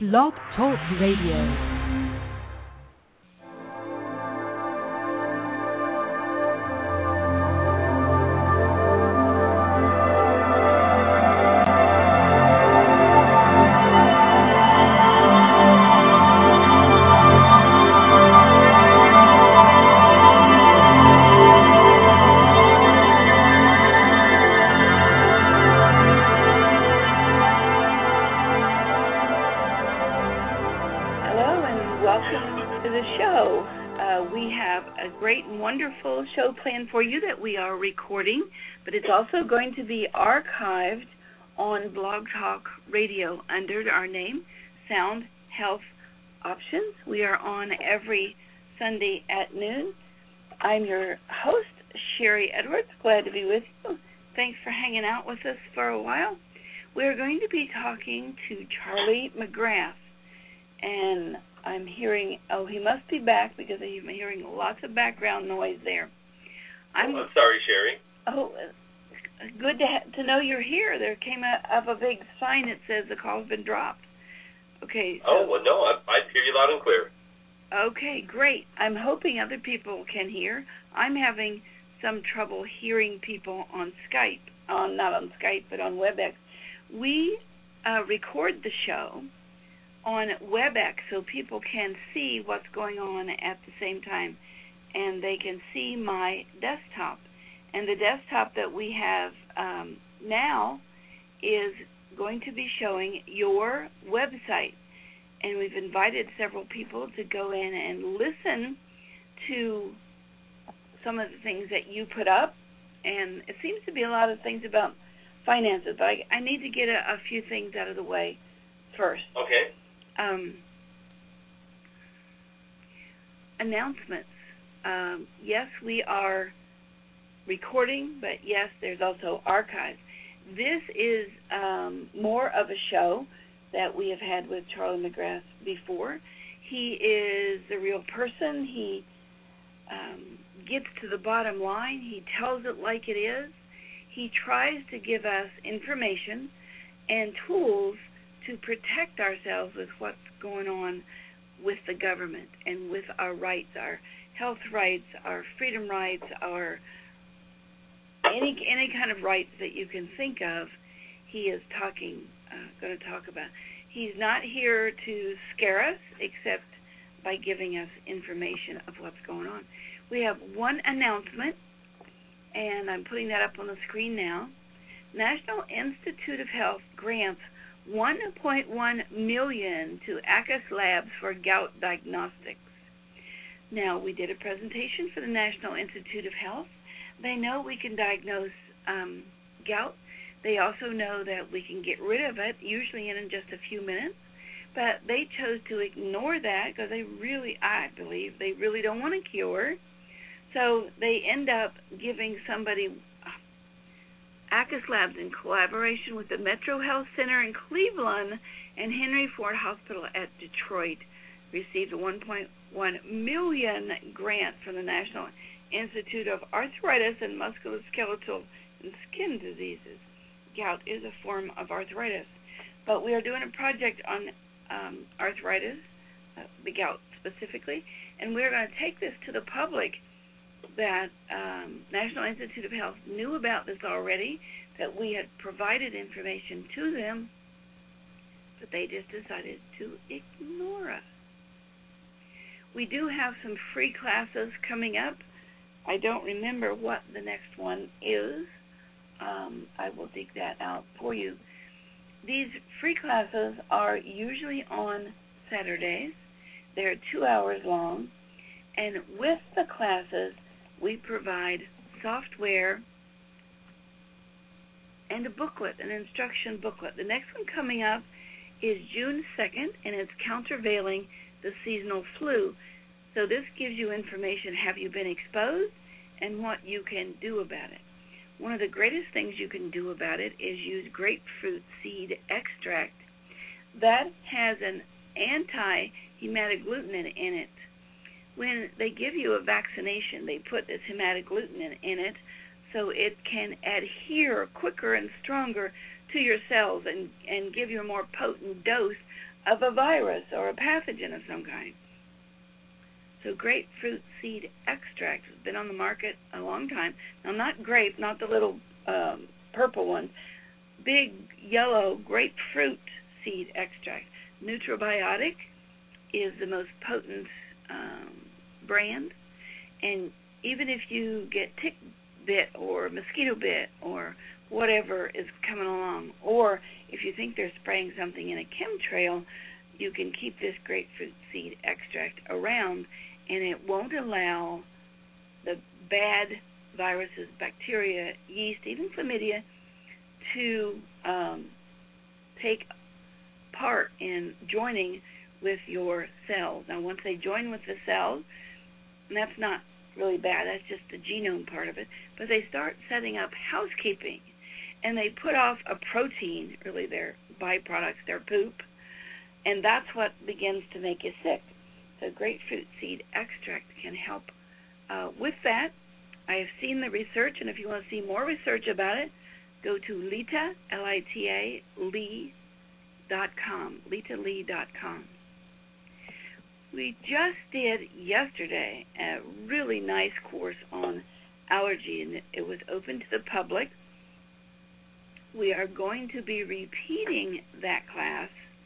Blog Talk Radio. Show plan for you that we are recording, but it's also going to be archived on Blog Talk Radio under our name, Sound Health Options. We are on every Sunday at noon. I'm your host, Sherry Edwards. Glad to be with you. Thanks for hanging out with us for a while. We're going to be talking to Charlie McGrath, and I'm hearing, he must be back because I'm hearing lots of background noise there. I'm sorry, Sherry. Oh, good to know you're here. There came up a big sign that says the call's been dropped. Okay. So, well, no, I hear you loud and clear. Okay, great. I'm hoping other people can hear. I'm having some trouble hearing people on Skype, not on Skype, but on WebEx. We record the show on WebEx so people can see what's going on at the same time, and they can see my desktop. And the desktop that we have now is going to be showing your website. And we've invited several people to go in and listen to some of the things that you put up. And it seems to be a lot of things about finances, but I need to get a few things out of the way first. Okay. Announcements. Yes, we are recording, but yes, there's also archives. This is more of a show that we have had with Charlie McGrath before. He is a real person. He gets to the bottom line. He tells it like it is. He tries to give us information and tools to protect ourselves with what's going on with the government and with our rights, our health rights, our freedom rights, our any kind of rights that you can think of. He is going to talk about. He's not here to scare us, except by giving us information of what's going on. We have one announcement, and I'm putting that up on the screen now. National Institute of Health grants $1.1 million to ACUS Labs for gout diagnostics. Now, we did a presentation for the National Institute of Health. They know we can diagnose gout. They also know that we can get rid of it, usually in just a few minutes. But they chose to ignore that because I believe, they really don't want a cure. So they end up giving somebody, ACUS Labs, in collaboration with the Metro Health Center in Cleveland and Henry Ford Hospital at Detroit, received a $1.1 million grant from the National Institute of Arthritis and Musculoskeletal and Skin Diseases. Gout is a form of arthritis, but we are doing a project on arthritis, the gout specifically, and we're going to take this to the public. That National Institute of Health knew about this already, that we had provided information to them, but they just decided to ignore us. We do have some free classes coming up. I don't remember what the next one is. I will dig that out for you. These free classes are usually on Saturdays. They're 2 hours long, and with the classes, we provide software and a booklet, an instruction booklet. The next one coming up is June 2nd, and it's countervailing the seasonal flu. So this gives you information, have you been exposed, and what you can do about it. One of the greatest things you can do about it is use grapefruit seed extract. That has an anti-hematoglutinin in it. When they give you a vaccination, they put this hematoglutinin in it so it can adhere quicker and stronger to your cells and give you a more potent dose of a virus or a pathogen of some kind. So grapefruit seed extract has been on the market a long time. Now, not grape, not the little purple one. Big yellow grapefruit seed extract. Nutrabiotic is the most potent brand. And even if you get tick bit or mosquito bit or whatever is coming along, or if you think they're spraying something in a chemtrail, you can keep this grapefruit seed extract around, and it won't allow the bad viruses, bacteria, yeast, even chlamydia, to take part in joining with your cells. Now, once they join with the cells, and that's not really bad, that's just the genome part of it, but they start setting up housekeeping, and they put off a protein, really their byproducts, their poop, and that's what begins to make you sick. So grapefruit seed extract can help with that. I have seen the research, and if you want to see more research about it, go to Lita, L-I-T-A, Lee.com, LitaLee.com. We just did yesterday a really nice course on allergy, and it was open to the public. We are going to be repeating that class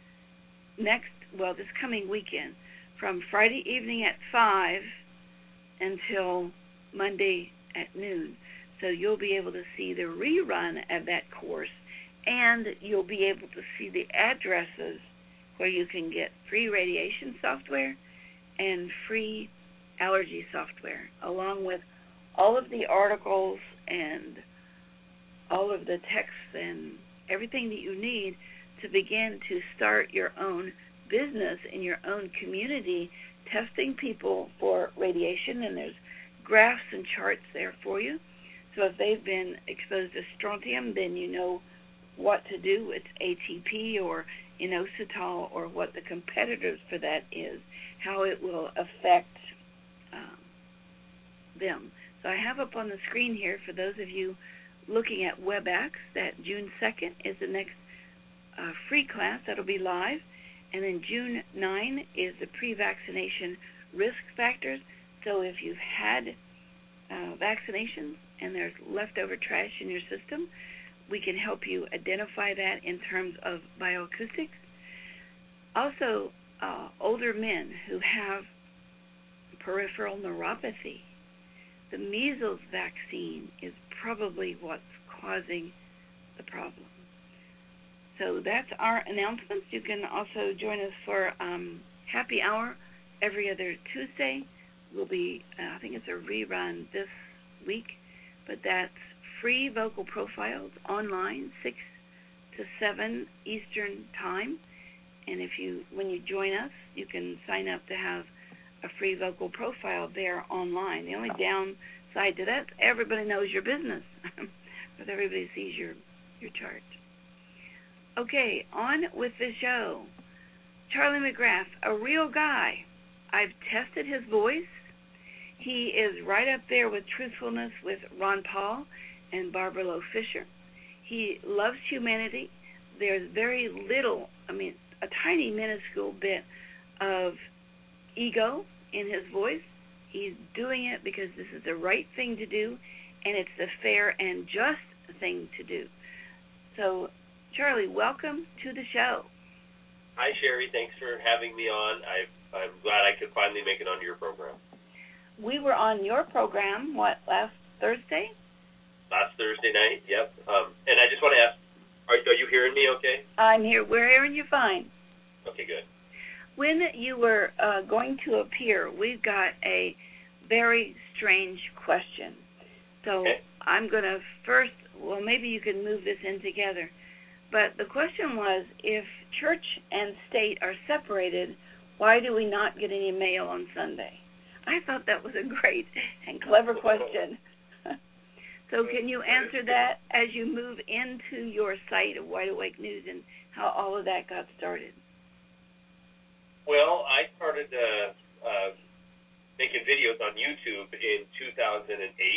this coming weekend, from Friday evening at 5 until Monday at noon. So you'll be able to see the rerun of that course, and you'll be able to see the addresses where you can get free radiation software and free allergy software, along with all of the articles and all of the texts and everything that you need to begin to start your own business in your own community, testing people for radiation, and there's graphs and charts there for you. So if they've been exposed to strontium, then you know what to do with ATP or inositol, or what the competitors for that is, how it will affect them. So I have up on the screen here, for those of you looking at WebEx, that June 2nd is the next free class that'll be live. And then June 9 is the pre-vaccination risk factors. So if you've had vaccinations and there's leftover trash in your system, we can help you identify that in terms of bioacoustics. Also, older men who have peripheral neuropathy, the measles vaccine is probably what's causing the problem. So that's our announcements. You can also join us for happy hour every other Tuesday. Will be, I think it's a rerun this week, but that's free vocal profiles online, 6 to 7 Eastern time. And when you join us, you can sign up to have a free vocal profile there online. The only downside to that, everybody knows your business, but everybody sees your chart. Okay, on with the show. Charlie McGrath, a real guy. I've tested his voice. He is right up there with truthfulness with Ron Paul and Barbara Loe Fisher. He loves humanity. There's very little, a tiny minuscule bit of ego in his voice. He's doing it because this is the right thing to do, and it's the fair and just thing to do. So, Charlie, welcome to the show. Hi, Sherry. Thanks for having me on. I'm glad I could finally make it onto your program. We were on your program, last Thursday? Last Thursday night, yep. And I just want to ask, are you hearing me okay? I'm here. We're hearing you fine. Okay, good. When you were going to appear, we've got a very strange question. So okay. I'm going to first, maybe you can move this in together. But the question was, if church and state are separated, why do we not get any mail on Sunday? I thought that was a great and clever question. So can you answer that as you move into your site of Wide Awake News and how all of that got started? Well, I started making videos on YouTube in 2008,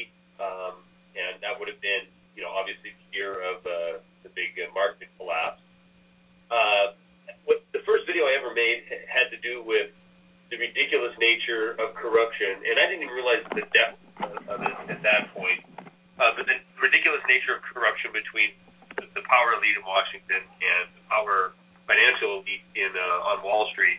and that would have been, obviously the year of the big market collapse. The first video I ever made had to do with the ridiculous nature of corruption, and I didn't even realize the depth of it at that point. But the ridiculous nature of corruption between the power elite in Washington and the power financial elite on Wall Street.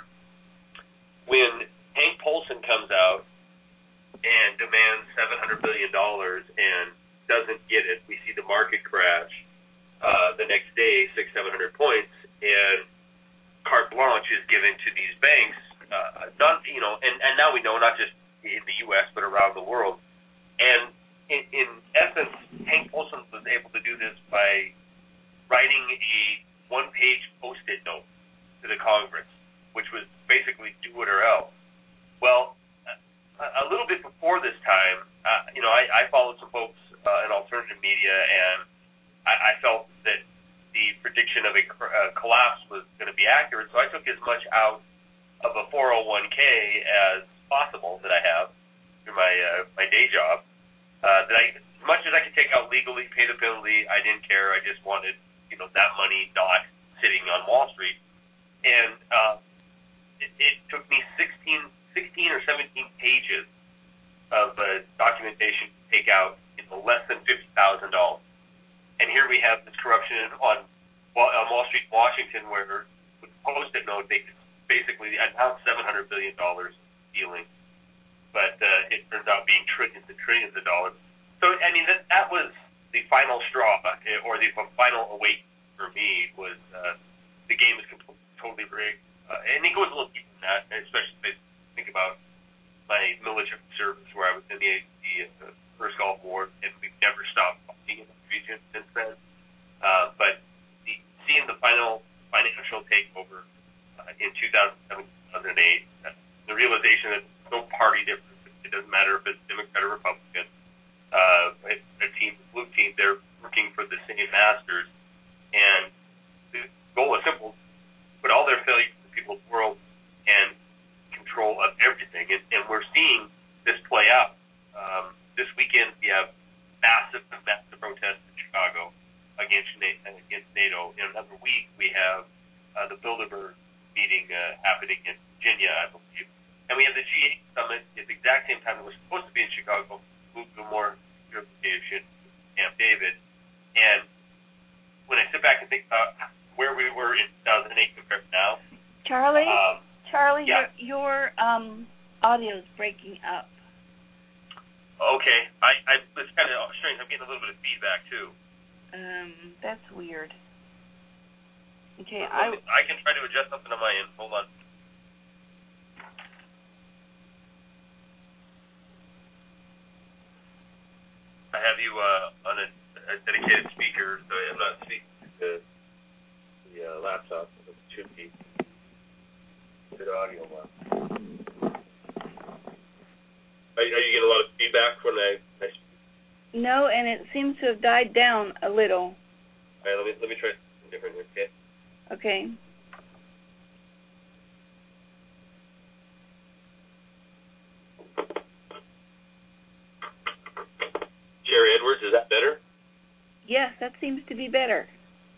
When Hank Paulson comes out and demands $700 billion and doesn't get it, we see the market crash the next day, 600-700 points, and carte blanche is given to these banks. And now we know, not just in the U.S. but around the world. And in essence, Hank Paulson was able to do this by writing a one-page Post-it note to the Congress, which was basically do it or else. Well, a little bit before this time, I followed some folks in alternative media, and I felt that the prediction of a collapse was going to be accurate, so I took as much out of a 401k as possible that I have through my day job. As much as I could take out legally, pay the penalty, I didn't care. I just wanted, that money not sitting on Wall Street. And it took me 16 or 17 pages of documentation to take out less than $50,000. And here we have this corruption on Wall Street, Washington, where with Post-it note they basically announced $700 billion stealing, but it turns out being trillions and trillions of dollars. So that was the final straw, or the final awakening for me, was the game is totally rigged. And it goes a little deeper than that, especially if I think about my military service, where I was in the First Gulf War, and we've never stopped fighting in the region since then. But seeing the final financial takeover in 2007, 2008, the realization that there's no party difference. It doesn't matter if it's Democrat or Republican. A team, the blue team, they're working for the same masters. And the goal is simple: put all their failures to the people of the world and control of everything. And we're seeing this play out. This weekend we have massive protests in Chicago against NATO. In another week we have the Bilderberg meeting happening in Virginia, I believe. And we have the G8 summit at the exact same time that was supposed to be in Chicago, moved to a more secure location, Camp David. And when I sit back and think about where we were in 2008 compared to now, Charlie, yeah. your audio is breaking up. Okay, it's kind of strange. I'm getting a little bit of feedback too. That's weird. Okay, I can try to adjust something on my end. Hold on. I have you on a dedicated speaker, so I'm not speaking to the laptop. It should be good audio. Are you getting a lot of feedback when I speak? No, and it seems to have died down a little. All right, let me try something different, okay? Okay. Sherry Edwards, is that better? Yes, that seems to be better.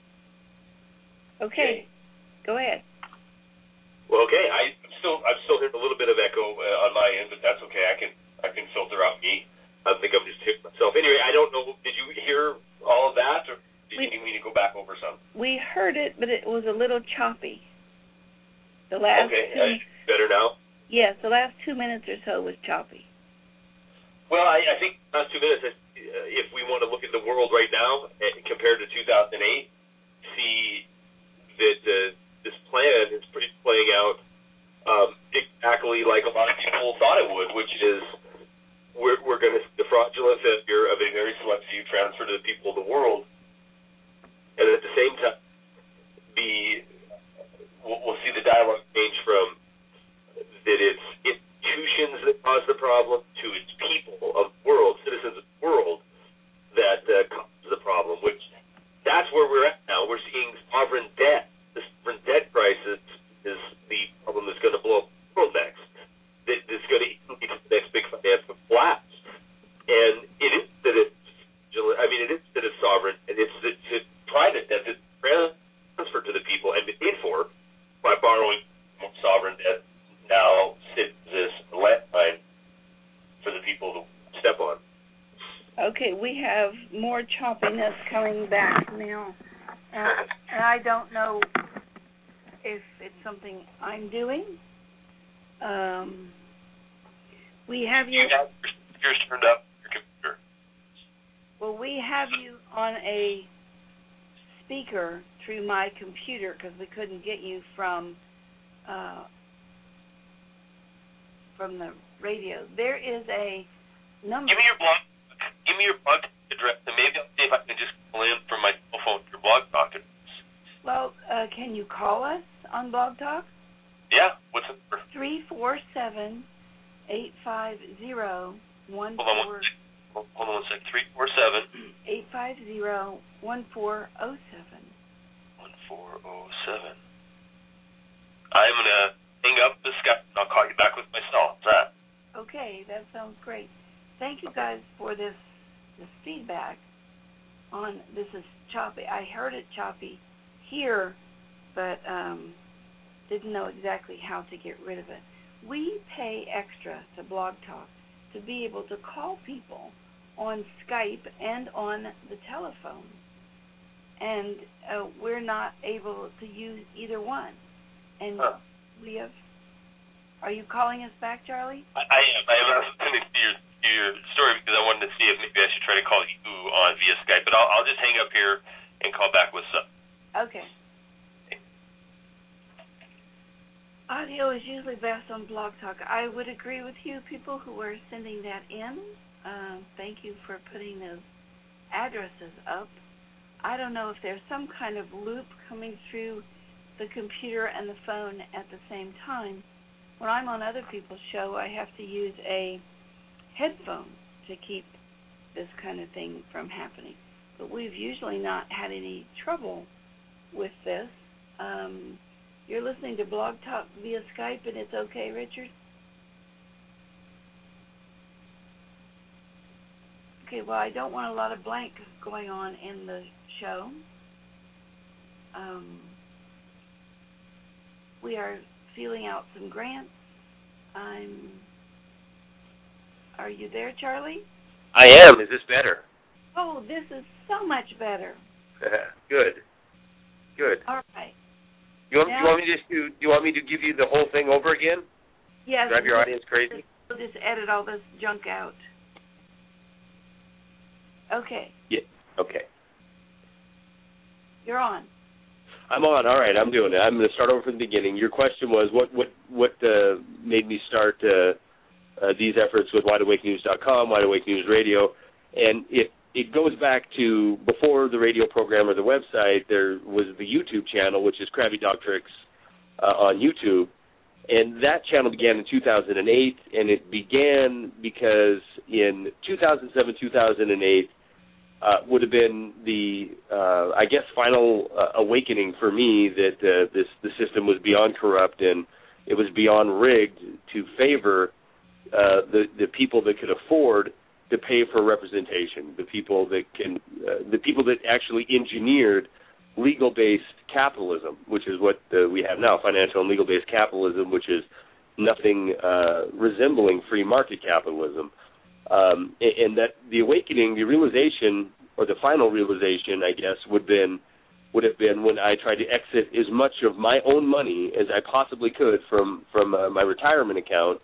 Okay. Go ahead. Well, okay. I'm still hearing a little bit of echo on my end, but that's okay. I can filter out me. I think I'm just hitting myself. Anyway, I don't know. Did you hear all of that, or did you need me to go back over some? We heard it, but it was a little choppy. The last better now? Yes, the last 2 minutes or so was choppy. Well, I think the last 2 minutes, if we want to look at the world right now compared to 2008, see that this plan is playing out exactly like a lot of people thought it would, which is we're going to see the fraudulent failure of a very select few transfer to the people of the world, and at the same time, we'll see the dialogue change from that it's institutions that cause the problem to its people of the world, citizens of the world, that cause the problem, which that's where we're at now. We're seeing sovereign debt, the sovereign debt crisis sovereign debt now sits as a landmine for the people to step on. Okay, we have more choppiness coming back now. And I don't know if it's something I'm doing. We have you. You have your speakers turned up on your computer. Well, we have you on a speaker through my computer because we couldn't get you from the radio. There is a number. Give me your blog address, and maybe I'll see if I can just call in from my cell phone to your blog talk address. Well, can you call us on Blog Talk? Yeah, what's the number? 347-850-14. Hold on one sec. 347 850-1407. 1407. I'm gonna hang up the Skype and I'll call you back with my cell. What's that? Okay, that sounds great. Thank you guys for this feedback on this is choppy. I heard it choppy here, but didn't know exactly how to get rid of it. We pay extra to Blog Talk to be able to call people on Skype and on the telephone, and we're not able to use either one. And we have. Are you calling us back, Charlie? I am. I was listening to your story because I wanted to see if maybe I should try to call you on via Skype. But I'll just hang up here and call back with some. Okay. Audio is usually best on Blog Talk. I would agree with you, people who are sending that in. Thank you for putting those addresses up. I don't know if there's some kind of loop coming through the computer and the phone at the same time. When I'm on other people's show, I have to use a headphone to keep this kind of thing from happening. But we've usually not had any trouble with this. You're listening to Blog Talk via Skype, and it's okay, Richard? Okay, well, I don't want a lot of blank going on in the show. We are feeling out some grants. Are you there, Charlie? I am. Is this better? Oh, this is so much better. Good. All right. You want me to give you the whole thing over again? Yes. Drive your audience crazy? We'll just edit all this junk out. Okay. Yeah. Okay. You're on. I'm on. All right. I'm doing it. I'm going to start over from the beginning. Your question was what made me start these efforts with WideAwakeNews.com, Wide Awake News Radio, and it goes back to before the radio program or the website. There was the YouTube channel, which is Krabby Dog Tricks on YouTube, and that channel began in 2008, and it began because in 2007, 2008 would have been the, I guess, final awakening for me that the system was beyond corrupt and it was beyond rigged to favor the people that could afford to pay for representation, the people that actually engineered legal-based capitalism, which is what we have now, financial and legal-based capitalism, which is nothing resembling free market capitalism. And that the awakening, the realization, or the final realization, I guess, would have been when I tried to exit as much of my own money as I possibly could from my retirement account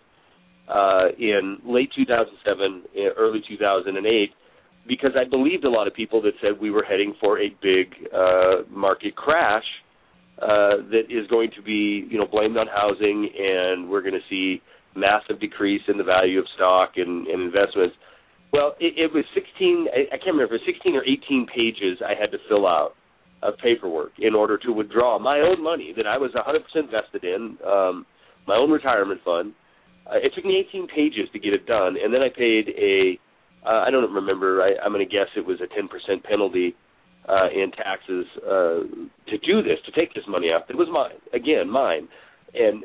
in late 2007, early 2008, because I believed a lot of people that said we were heading for a big market crash that is going to be, blamed on housing, and we're going to see massive decrease in the value of stock and investments. Well, it was 16, I can't remember, 16 or 18 pages I had to fill out of paperwork in order to withdraw my own money that I was 100% vested in, my own retirement fund. It took me 18 pages to get it done, and then I paid I don't remember, I'm going to guess it was a 10% penalty in taxes to do this, to take this money out. It was mine, again, mine. And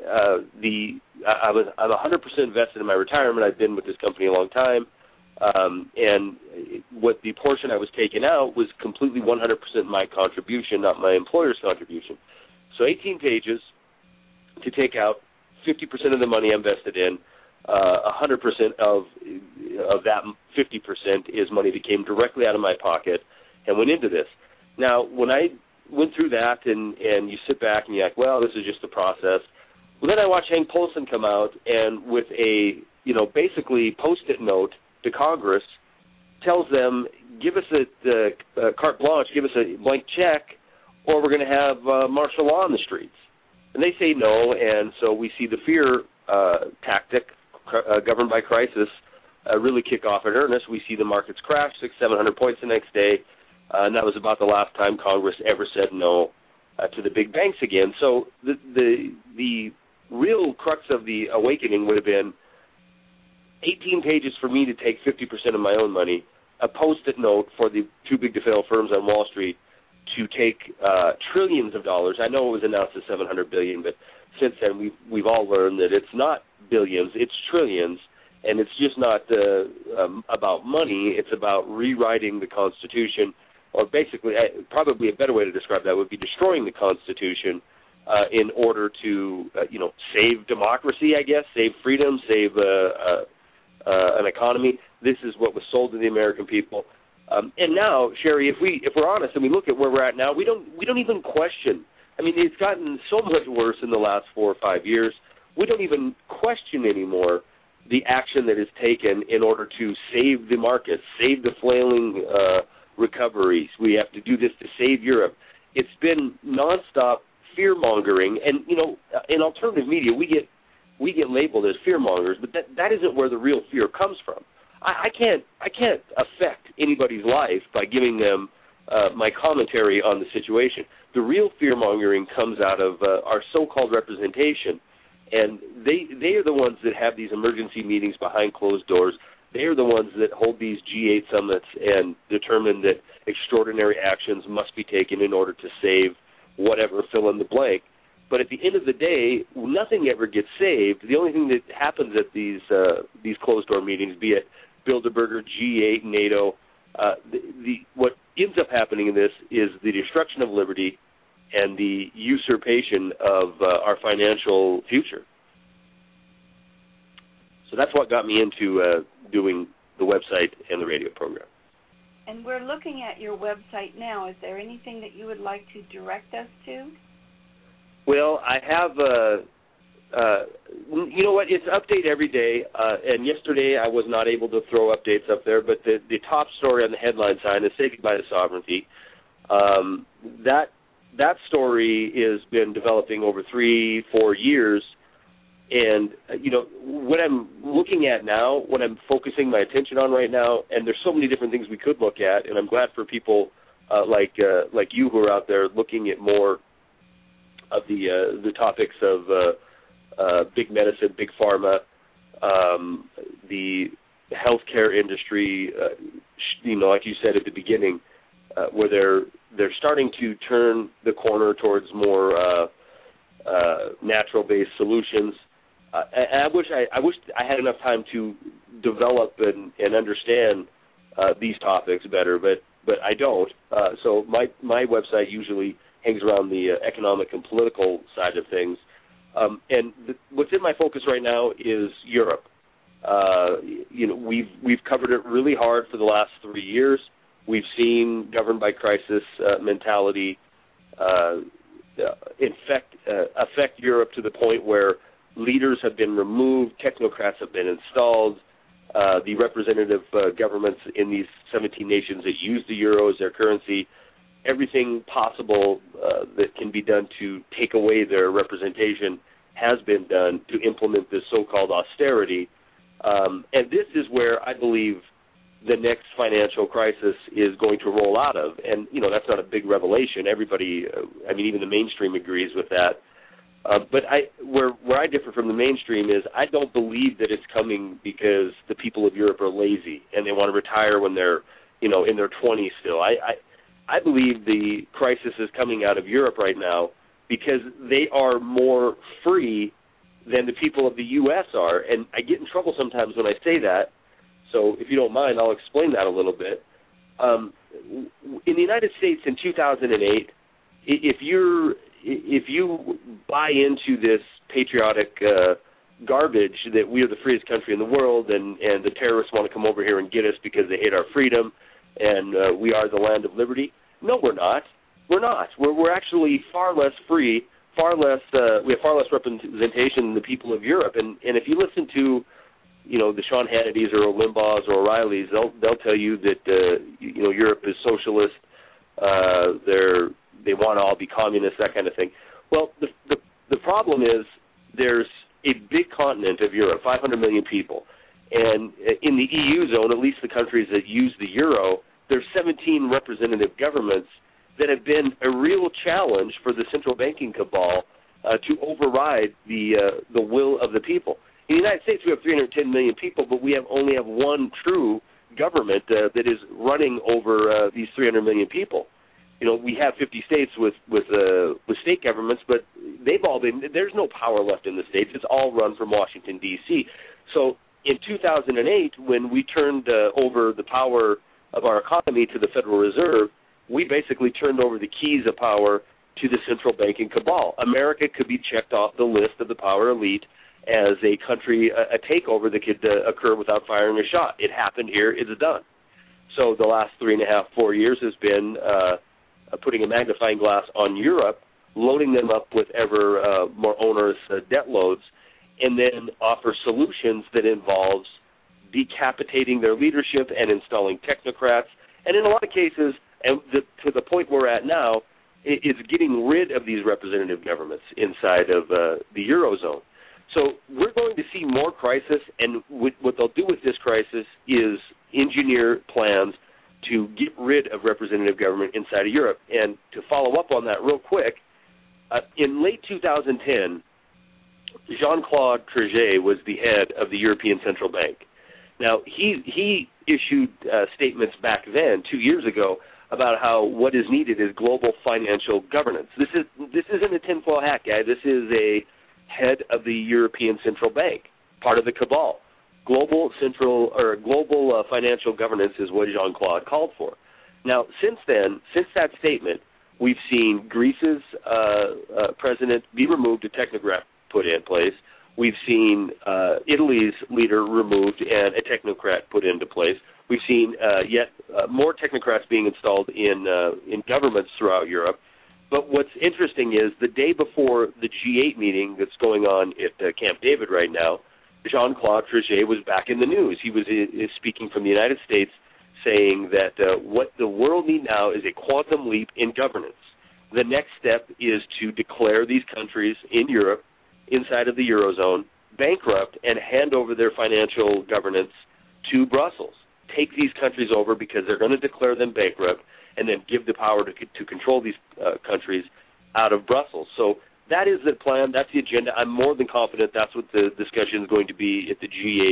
I'm 100% vested in my retirement. I've been with this company a long time. And what the portion I was taking out was completely 100% my contribution, not my employer's contribution. So 18 pages, to take out 50% of the money I'm vested in. 100% of that 50% is money that came directly out of my pocket and went into this. Now, when I went through that and you sit back and you're like, well, this is just the process. Well, then I watched Hank Paulson come out and with a, basically post-it note to Congress, tells them, give us a carte blanche, give us a blank check, or we're going to have martial law in the streets. And they say no, and so we see the fear tactic, governed by crisis, really kick off in earnest. We see the markets crash 600-700 points the next day, and that was about the last time Congress ever said no to the big banks again. So the real crux of the awakening would have been 18 pages for me to take 50% of my own money, a post-it note for the too big to fail firms on Wall Street to take trillions of dollars. I know it was announced as $700 billion, but since then we've all learned that it's not billions, it's trillions, and it's just not about money. It's about rewriting the Constitution, or basically, probably a better way to describe that would be destroying the Constitution in order to, save democracy, I guess, save freedom, save an economy. This is what was sold to the American people. And now, Sherry, if we're honest and we look at where we're at now, we don't even question. I mean, it's gotten so much worse in the last 4 or 5 years. We don't even question anymore the action that is taken in order to save the markets, save the flailing recoveries. We have to do this to save Europe. It's been nonstop fear-mongering, and in alternative media, we get labeled as fear-mongers, but that isn't where the real fear comes from. I can't affect anybody's life by giving them my commentary on the situation. The real fear-mongering comes out of our so-called representation, and they are the ones that have these emergency meetings behind closed doors. They are the ones that hold these G8 summits and determine that extraordinary actions must be taken in order to save whatever, fill in the blank. But at the end of the day, nothing ever gets saved. The only thing that happens at these closed-door meetings, be it Bilderberger, G8, NATO, what ends up happening in this is the destruction of liberty and the usurpation of our financial future. So that's what got me into doing the website and the radio program. And we're looking at your website now. Is there anything that you would like to direct us to? Well, I have, you know what, it's update every day, and yesterday I was not able to throw updates up there, but the top story on the headline sign is Say Goodbye to Sovereignty. That story has been developing over 3-4 years, and, what I'm looking at now, what I'm focusing my attention on right now, and there's so many different things we could look at, and I'm glad for people like you who are out there looking at more of the topics of big medicine, big pharma, the healthcare industry, like you said at the beginning, where they're starting to turn the corner towards more natural-based solutions. And I wish I had enough time to develop and understand these topics better, but I don't. So my website usually hangs around the economic and political side of things. And what's in my focus right now is Europe. We've covered it really hard for the last 3 years. We've seen governed by crisis mentality affect Europe to the point where leaders have been removed, technocrats have been installed, the representative governments in these 17 nations that use the euro as their currency, everything possible that can be done to take away their representation has been done to implement this so-called austerity. And this is where I believe the next financial crisis is going to roll out of. And, that's not a big revelation. Everybody, even the mainstream agrees with that. But where I differ from the mainstream is I don't believe that it's coming because the people of Europe are lazy and they want to retire when they're, in their 20s still. I believe the crisis is coming out of Europe right now because they are more free than the people of the U.S. are. And I get in trouble sometimes when I say that. So if you don't mind, I'll explain that a little bit. In the United States in 2008, if you buy into this patriotic garbage that we are the freest country in the world, and the terrorists want to come over here and get us because they hate our freedom, and we are the land of liberty. No, we're not. We're not. We're actually far less free, we have far less representation than the people of Europe. And if you listen to, the Sean Hannitys or Limbaughs or O'Reillys, they'll tell you that Europe is socialist. They want to all be communists, that kind of thing. Well, the problem is there's a big continent of Europe, 500 million people, and in the EU zone, at least the countries that use the euro, there's 17 representative governments that have been a real challenge for the central banking cabal to override the will of the people. In the United States, we have 310 million people, but we only have one true government that is running over these 300 million people. We have 50 states with state governments, but there's no power left in the states. It's all run from Washington, D.C. So in 2008, when we turned over the power of our economy to the Federal Reserve, we basically turned over the keys of power to the central banking cabal. America could be checked off the list of the power elite as a country, a takeover that could occur without firing a shot. It happened here. It's done. So the last 3.5, 4 years has been putting a magnifying glass on Europe, loading them up with ever more onerous debt loads, and then offer solutions that involves decapitating their leadership and installing technocrats. And in a lot of cases, and to the point we're at now, it's getting rid of these representative governments inside of the Eurozone. So we're going to see more crisis, and what they'll do with this crisis is engineer plans to get rid of representative government inside of Europe. And to follow up on that real quick, in late 2010, Jean-Claude Trichet was the head of the European Central Bank. Now, he issued statements back then, 2 years ago, about how what is needed is global financial governance. This isn't a tinfoil hat guy. This is a head of the European Central Bank, part of the cabal. Global financial governance is what Jean-Claude called for. Now, since that statement, we've seen Greece's president be removed, a technocrat put in place. We've seen Italy's leader removed and a technocrat put into place. We've seen yet more technocrats being installed in governments throughout Europe. But what's interesting is the day before the G8 meeting that's going on at Camp David right now, Jean-Claude Trichet was back in the news. He was speaking from the United States, saying that what the world needs now is a quantum leap in governance. The next step is to declare these countries in Europe, inside of the Eurozone, bankrupt and hand over their financial governance to Brussels. Take these countries over because they're going to declare them bankrupt and then give the power to control these countries out of Brussels. So that is the plan. That's the agenda. I'm more than confident that's what the discussion is going to be at the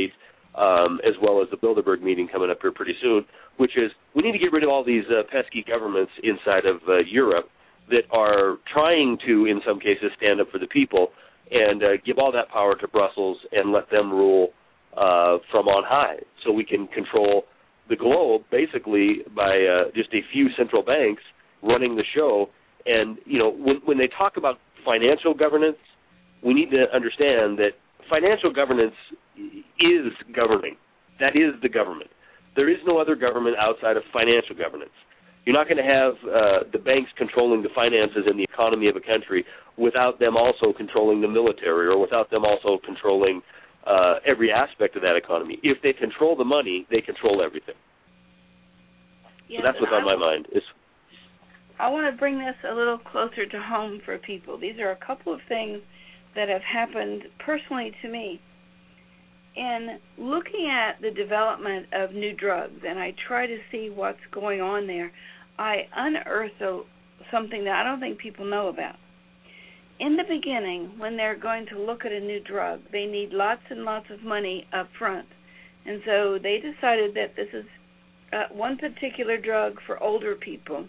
G8 as well as the Bilderberg meeting coming up here pretty soon, which is we need to get rid of all these pesky governments inside of Europe that are trying to, in some cases, stand up for the people and give all that power to Brussels and let them rule from on high so we can control the globe basically by just a few central banks running the show. And, when they talk about financial governance, we need to understand that financial governance is governing. That is the government. There is no other government outside of financial governance. You're not going to have the banks controlling the finances and the economy of a country without them also controlling the military or without them also controlling every aspect of that economy. If they control the money, they control everything. Yes, so that's what's on my mind. I want to bring this a little closer to home for people. These are a couple of things that have happened personally to me. In looking at the development of new drugs, and I try to see what's going on there, I unearth something that I don't think people know about. In the beginning, when they're going to look at a new drug, they need lots and lots of money up front. And so they decided that this is one particular drug for older people.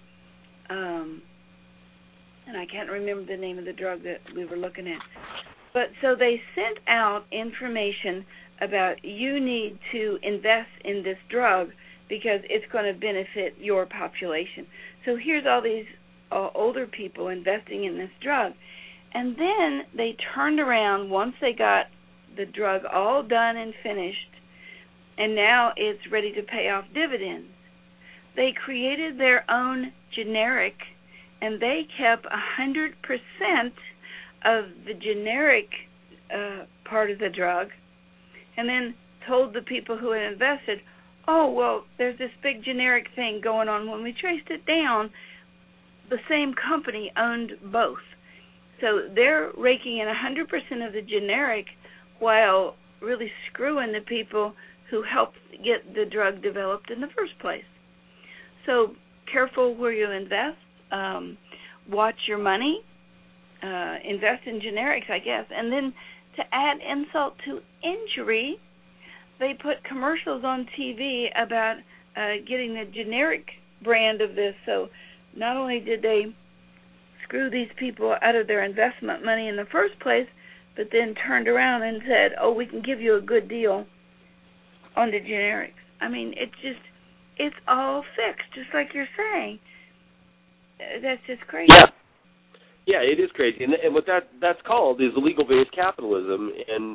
And I can't remember the name of the drug that we were looking at. But so they sent out information about you need to invest in this drug because it's going to benefit your population. So here's all these older people investing in this drug. And then they turned around once they got the drug all done and finished, and now it's ready to pay off dividends. They created their own generic, and they kept 100% of the generic part of the drug, and then told the people who had invested, oh, well, there's this big generic thing going on. When we traced it down, the same company owned both. So they're raking in 100% of the generic while really screwing the people who helped get the drug developed in the first place. So careful where you invest. Watch your money. Invest in generics, I guess. And then to add insult to injury, they put commercials on TV about getting the generic brand of this. So not only did they screw these people out of their investment money in the first place, but then turned around and said, oh, we can give you a good deal on the generics. I mean, it's all fixed, just like you're saying. That's just crazy. Yeah, it is crazy, and what that's called is legal-based capitalism. And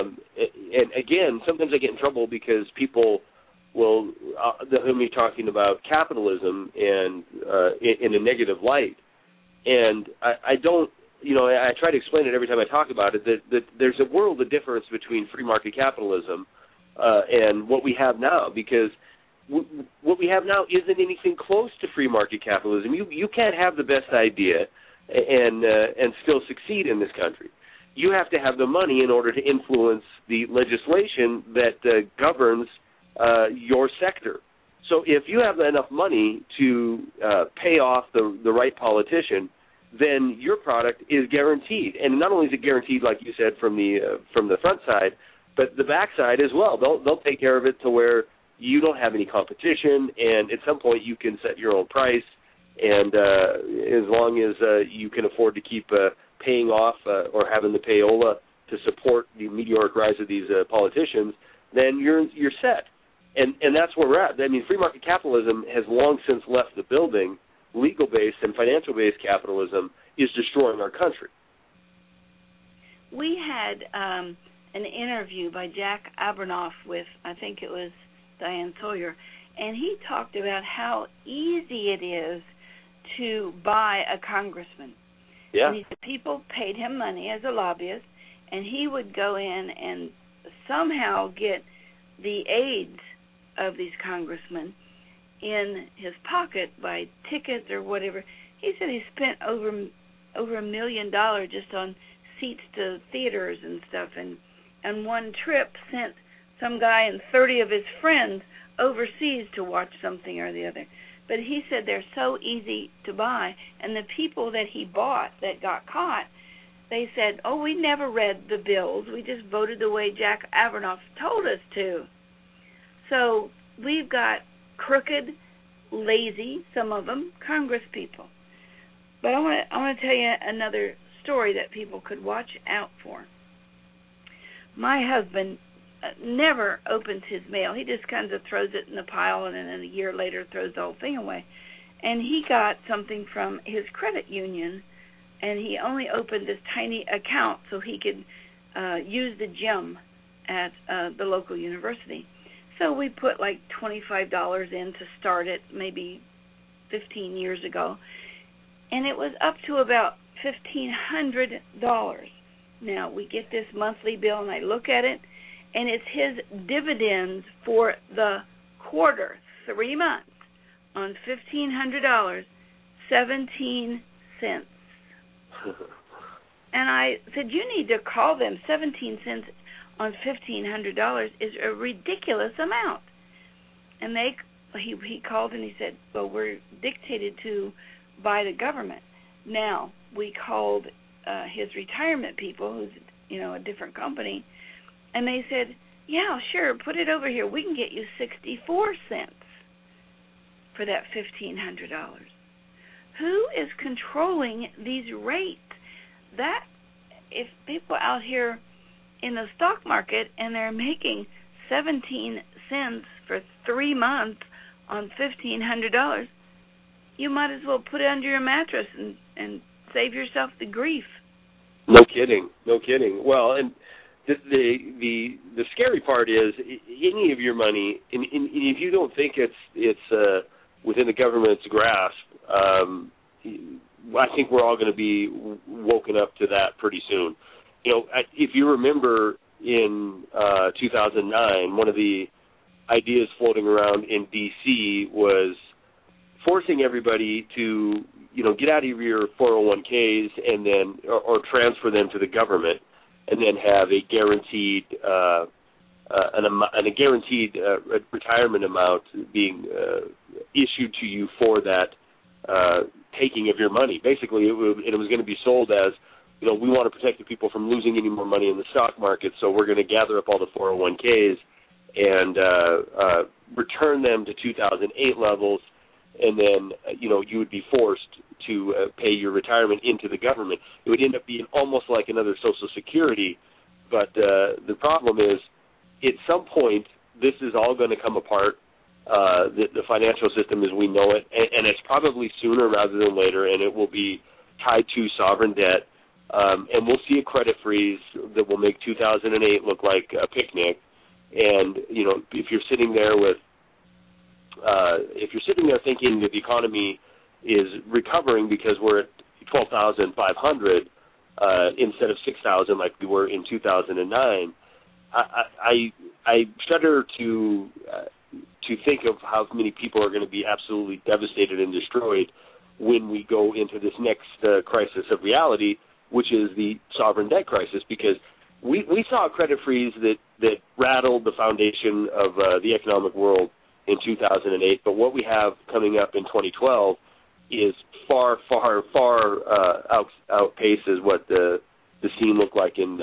again, sometimes I get in trouble because people will hear me talking about capitalism and in a negative light, and I don't. I try to explain it every time I talk about it that there's a world of difference between free market capitalism and what we have now, because what we have now isn't anything close to free market capitalism. You can't have the best idea and still succeed in this country. You have to have the money in order to influence the legislation that governs your sector. So if you have enough money to pay off the right politician, then your product is guaranteed. And not only is it guaranteed, like you said, from the front side, but the back side as well. They'll take care of it to where you don't have any competition, and at some point you can set your own price. And as long as you can afford to keep paying off or having the payola to support the meteoric rise of these politicians, then you're set. And that's where we're at. I mean, free market capitalism has long since left the building. Legal-based and financial-based capitalism is destroying our country. We had an interview by Jack Abramoff with, I think it was Diane Sawyer, and he talked about how easy it is to buy a congressman. Yeah. And he said people paid him money as a lobbyist, and he would go in and somehow get the aides of these congressmen in his pocket by tickets or whatever. He said he spent over $1 million just on seats to theaters and stuff, and one trip sent some guy and 30 of his friends overseas to watch something or the other. But he said they're so easy to buy, and the people that he bought that got caught, they said, oh, we never read the bills. We just voted the way Jack Abramoff told us to. So we've got crooked, lazy, some of them, Congress people. But I want to tell you another story that people could watch out for. My husband never opens his mail. He just kind of throws it in the pile, and then a year later throws the whole thing away. And he got something from his credit union, and he only opened this tiny account so he could use the gym at the local university. So we put like $25 in to start it, maybe 15 years ago, and it was up to about $1,500. Now, we get this monthly bill, and I look at it, and it's his dividends for the quarter, 3 months, on $1,500, 17 cents. And I said, you need to call them. 17 cents on $1,500 is a ridiculous amount. And he called and he said, well, we're dictated to by the government. Now, we called his retirement people, who's a different company, and they said, yeah, sure, put it over here. We can get you 64 cents for that $1,500. Who is controlling these rates? That, if people out here in the stock market and they're making 17 cents for 3 months on $1,500, you might as well put it under your mattress and save yourself the grief. No kidding. Well, and the scary part is any of your money, and if you don't think it's within the government's grasp, I think we're all going to be woken up to that pretty soon. If you remember in 2009, one of the ideas floating around in D.C. was forcing everybody to, get out of your 401ks and then, or transfer them to the government, and then have a guaranteed, a guaranteed retirement amount being issued to you for that taking of your money. Basically, it was going to be sold as, we want to protect the people from losing any more money in the stock market, so we're going to gather up all the 401ks and return them to 2008 levels, and then, you would be forced to pay your retirement into the government. It would end up being almost like another Social Security, but the problem is, at some point, this is all going to come apart, the financial system as we know it, and it's probably sooner rather than later, and it will be tied to sovereign debt, and we'll see a credit freeze that will make 2008 look like a picnic. And if you're sitting there thinking that the economy is recovering because we're at 12,500 instead of 6,000 like we were in 2009, I shudder to think of how many people are going to be absolutely devastated and destroyed when we go into this next crisis of reality, which is the sovereign debt crisis, because we saw a credit freeze that rattled the foundation of the economic world in 2008, but what we have coming up in 2012 is far outpaces what the scene looked like in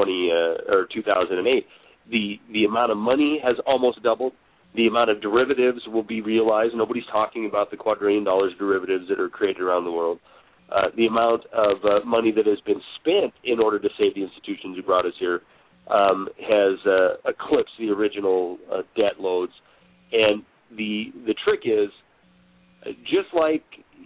2008. The amount of money has almost doubled. The amount of derivatives will be realized. Nobody's talking about the $250 billion derivatives that are created around the world. The amount of money that has been spent in order to save the institutions who brought us here has eclipsed the original debt loads. And the trick is, just like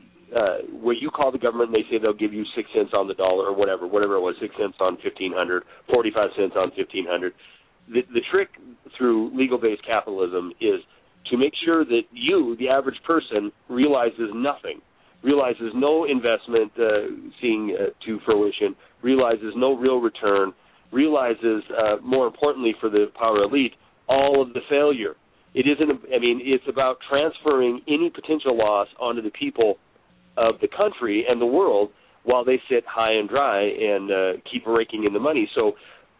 where you call the government and they say they'll give you 6 cents on the dollar or whatever it was, 6 cents on 1,500, 45 cents on 1,500. The trick through legal-based capitalism is to make sure that you, the average person, realizes nothing, realizes no investment seeing to fruition, realizes no real return, realizes, more importantly for the power elite, all of the failure. It isn't. It's about transferring any potential loss onto the people of the country and the world while they sit high and dry and keep raking in the money. So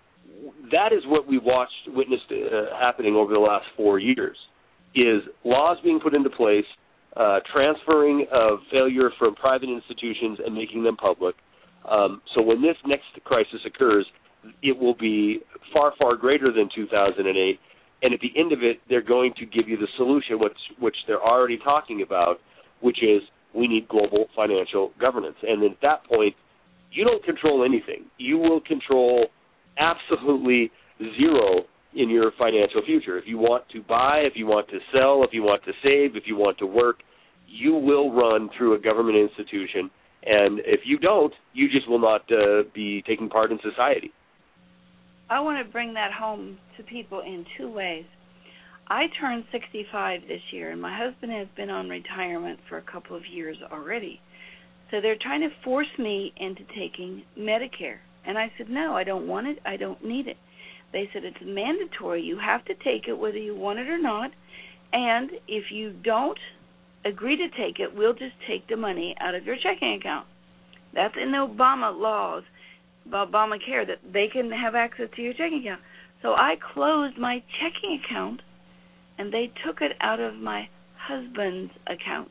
that is what we've witnessed happening over the last 4 years, is laws being put into place, transferring of failure from private institutions and making them public. So when this next crisis occurs, it will be far, far greater than 2008. And at the end of it, they're going to give you the solution, which they're already talking about, which is we need global financial governance. And at that point, you don't control anything. You will control absolutely zero in your financial future. If you want to buy, if you want to sell, if you want to save, if you want to work, you will run through a government institution. And if you don't, you just will not be taking part in society. I want to bring that home to people in two ways. I turned 65 this year, and my husband has been on retirement for a couple of years already. So they're trying to force me into taking Medicare. And I said, no, I don't want it. I don't need it. They said it's mandatory. You have to take it whether you want it or not. And if you don't agree to take it, we'll just take the money out of your checking account. That's in the Obama laws, Obamacare, that they can have access to your checking account. So I closed my checking account, and they took it out of my husband's account.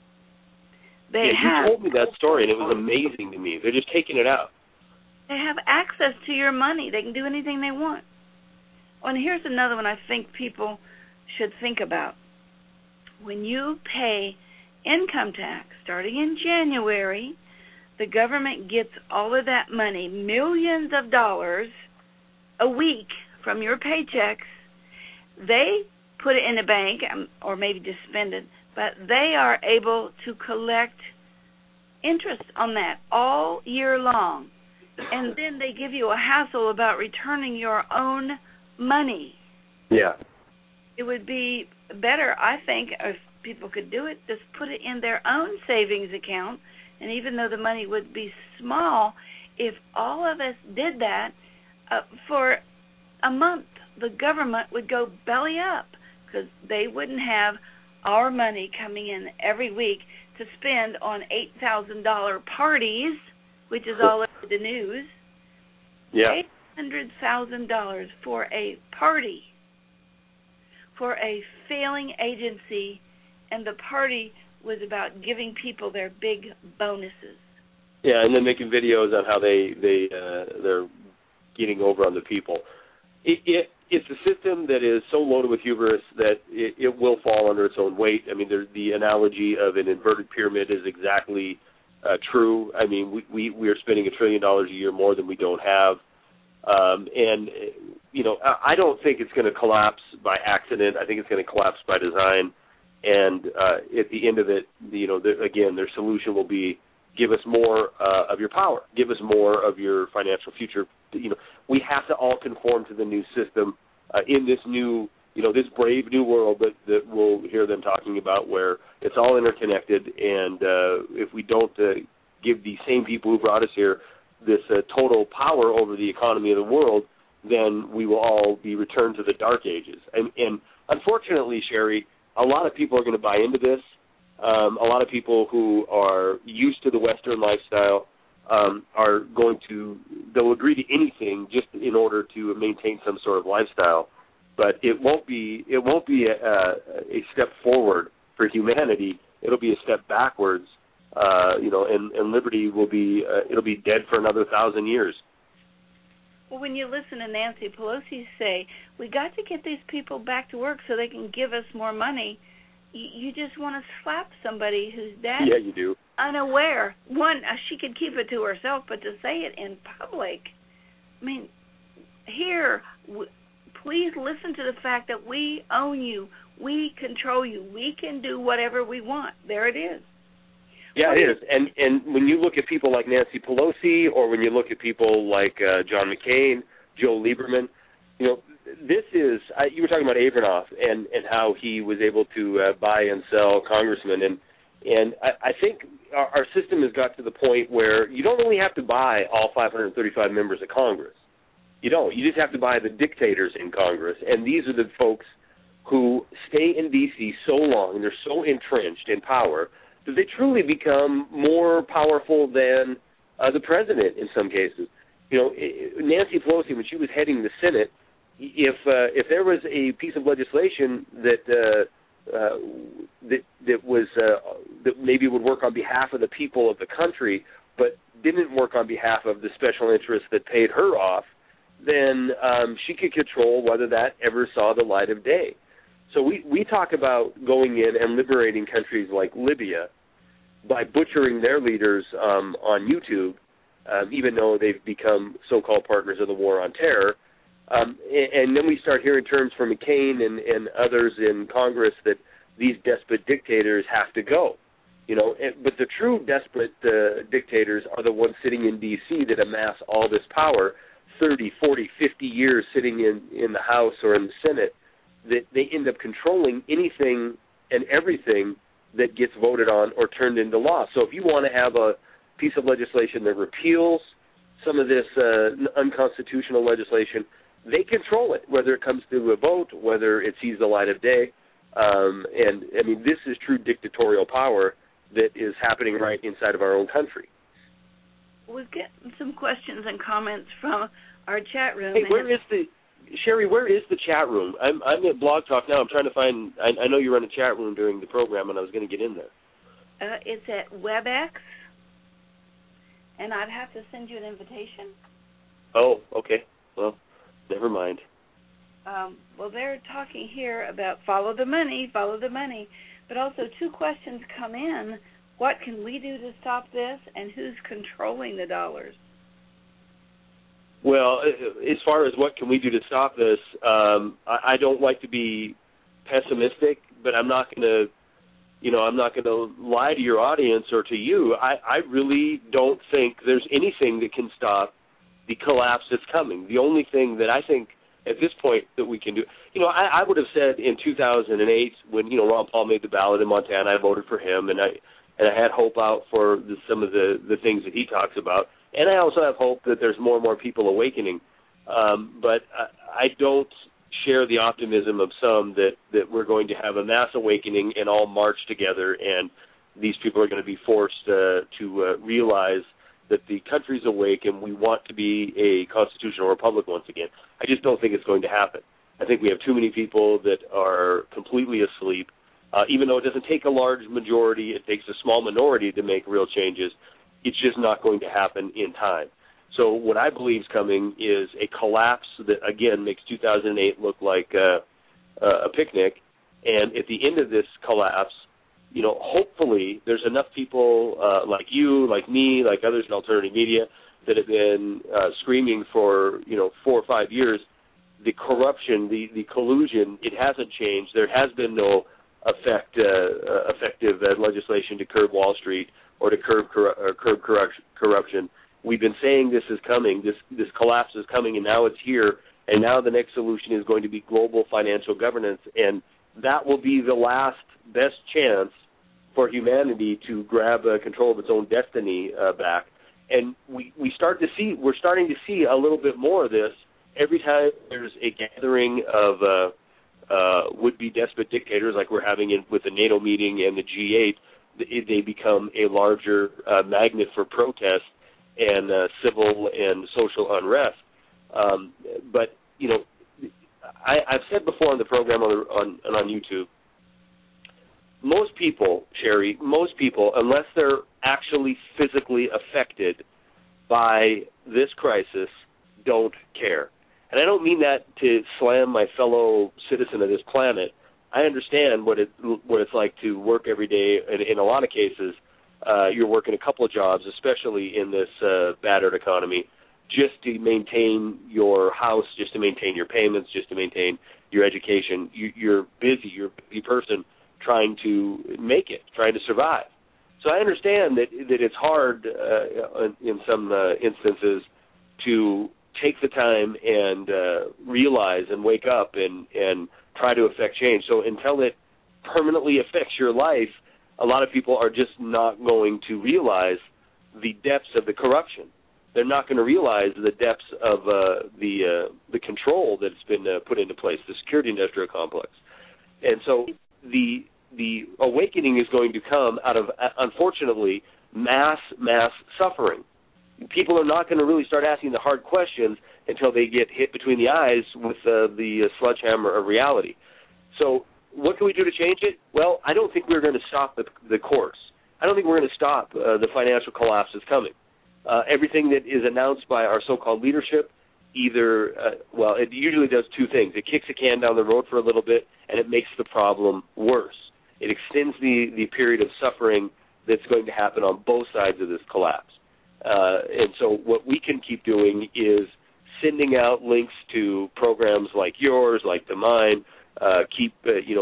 You told me that story, and it was amazing to me. They're just taking it out. They have access to your money. They can do anything they want. And here's another one I think people should think about. When you pay income tax starting in January, the government gets all of that money, millions of dollars a week from your paychecks. They put it in a bank or maybe just spend it, but they are able to collect interest on that all year long. and then they give you a hassle about returning your own money. Yeah. It would be better, I think, if people could do it, just put it in their own savings account, and even though the money would be small, if all of us did that for a month, the government would go belly up because they wouldn't have our money coming in every week to spend on $8,000 parties, which is all over the news. Yeah. $800,000 for a party, for a failing agency, and the party was about giving people their big bonuses. Yeah, and then making videos on how they're getting over on the people. It's a system that is so loaded with hubris that it will fall under its own weight. I mean, the analogy of an inverted pyramid is exactly true. I mean, we are spending $1 trillion a year more than we don't have. And, you know, I don't think it's going to collapse by accident. I think it's going to collapse by design. And at the end of it, you know, again, their solution will be give us more of your power, give us more of your financial future. You know, we have to all conform to the new system in this new, you know, this brave new world that we'll hear them talking about, where it's all interconnected. And if we don't give the same people who brought us here this total power over the economy of the world, then we will all be returned to the dark ages. And unfortunately, Sherry, a lot of people are going to buy into this. A lot of people who are used to the Western lifestyle are going to, they'll agree to anything just in order to maintain some sort of lifestyle. But it won't be a step forward for humanity. It'll be a step backwards, you know, and liberty will be, it'll be dead for another 1,000 years. Well, when you listen to Nancy Pelosi say, we got to get these people back to work so they can give us more money, you just want to slap somebody who's that you do. unaware. One, she could keep it to herself, but to say it in public, I mean, here, please listen to the fact that we own you, we control you, we can do whatever we want. There it is. Yeah, it is. And when you look at people like Nancy Pelosi, or when you look at people like John McCain, Joe Lieberman, you know, this is, you were talking about Abramoff and how he was able to buy and sell congressmen. And I think our system has got to the point where you don't really have to buy all 535 members of Congress. You don't. You just have to buy the dictators in Congress. And these are the folks who stay in D.C. so long, and they're so entrenched in power, that they truly become more powerful than the president in some cases. You know, Nancy Pelosi, when she was heading the Senate, if there was a piece of legislation that maybe would work on behalf of the people of the country, but didn't work on behalf of the special interests that paid her off, then she could control whether that ever saw the light of day. So we talk about going in and liberating countries like Libya by butchering their leaders on YouTube, even though they've become so-called partners of the war on terror. And then we start hearing terms from McCain and others in Congress that these desperate dictators have to go. You know, but the true desperate dictators are the ones sitting in D.C. that amass all this power, 30, 40, 50 years sitting in the House or in the Senate, that they end up controlling anything and everything that gets voted on or turned into law. So if you want to have a piece of legislation that repeals some of this unconstitutional legislation, they control it, whether it comes to a vote, whether it sees the light of day. And, I mean, this is true dictatorial power that is happening right inside of our own country. We've got some questions and comments from our chat room. Hey, Sherry, where is the chat room? I'm at Blog Talk now. I'm trying to find, I know you run a chat room during the program, and I was going to get in there. It's at WebEx, and I'd have to send you an invitation. Oh, okay. Well, never mind. Well, they're talking here about follow the money, but also two questions come in. What can we do to stop this, and who's controlling the dollars? Well, as far as what can we do to stop this, I don't like to be pessimistic, but I'm not going to lie to your audience or to you. I really don't think there's anything that can stop the collapse that's coming. The only thing that I think at this point that we can do, I would have said in 2008 when, Ron Paul made the ballot in Montana, I voted for him, and I had hope out for some of the things that he talks about. And I also have hope that there's more and more people awakening. But I don't share the optimism of some that we're going to have a mass awakening and all march together, and these people are going to be forced to realize that the country's awake and we want to be a constitutional republic once again. I just don't think it's going to happen. I think we have too many people that are completely asleep. Even though it doesn't take a large majority, it takes a small minority to make real changes. It's just not going to happen in time. So what I believe is coming is a collapse that, again, makes 2008 look like a picnic. And at the end of this collapse, hopefully there's enough people like you, like me, like others in alternative media that have been screaming for, 4 or 5 years. The corruption, the collusion, it hasn't changed. There has been no effective legislation to curb Wall Street or to curb corruption. We've been saying this is coming, this collapse is coming, and now it's here, and now the next solution is going to be global financial governance, and that will be the last best chance for humanity to grab control of its own destiny back. And we're starting to see a little bit more of this every time there's a gathering of would-be despot dictators like we're having with the NATO meeting and the G8. They become a larger magnet for protest and civil and social unrest. But, I've said before on the program on YouTube, most people, Sherry, unless they're actually physically affected by this crisis, don't care. And I don't mean that to slam my fellow citizen of this planet. I understand what it's like to work every day. And in a lot of cases, you're working a couple of jobs, especially in this battered economy, just to maintain your house, just to maintain your payments, just to maintain your education. You're busy. You're a busy person trying to make it, trying to survive. So I understand that it's hard in some instances to take the time and realize and wake up and try to affect change. So until it permanently affects your life, a lot of people are just not going to realize the depths of the corruption. They're not going to realize the depths of the control that's been put into place, the security industrial complex. And so the awakening is going to come out of, unfortunately, mass suffering. People are not going to really start asking the hard questions until they get hit between the eyes with the sledgehammer of reality. So what can we do to change it? Well, I don't think we're going to stop the course. I don't think we're going to stop the financial collapse that's coming. Everything that is announced by our so-called leadership either, it usually does two things. It kicks a can down the road for a little bit, and it makes the problem worse. It extends the period of suffering that's going to happen on both sides of this collapse. And so what we can keep doing is sending out links to programs like yours, like the mine, keep